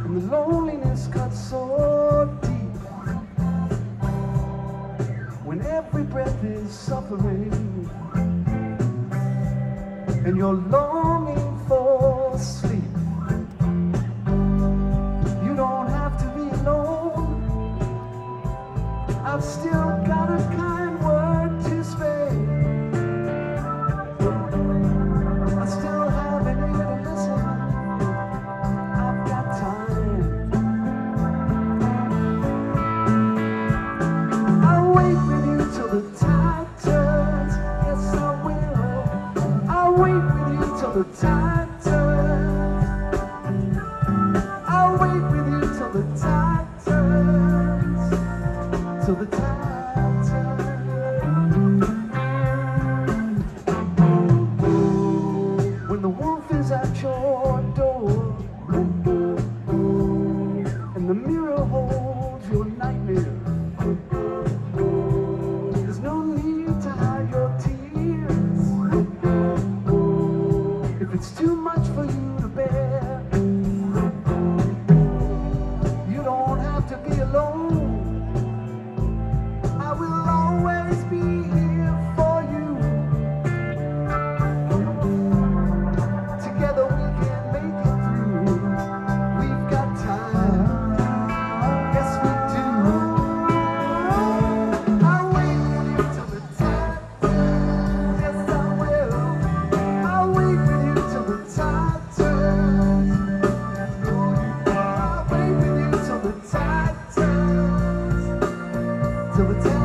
and the loneliness cuts so deep. When every breath is suffering, and you're longing for sleep. You don't have to be alone. I've still got a kind word to say. I still have an ear to listen. I've got time. I'll wait with you till the tide turns. Yes, I will. I'll wait with you till the tide turns. I'll wait with you till the tide turns. Till the tide turns. When the wolf is at your door, and the mirror holds your nightmare, there's no need to hide your tears. If it's too much for you to bear, you don't have to be alone. I will always be here for you. Together we can make it through. We've got time. Yes, we do. I'll wait with you till the tide turns. Yes, I will. I'll wait with you till the tide turns. I'll wait with you till the tide turns. Till the tide turns.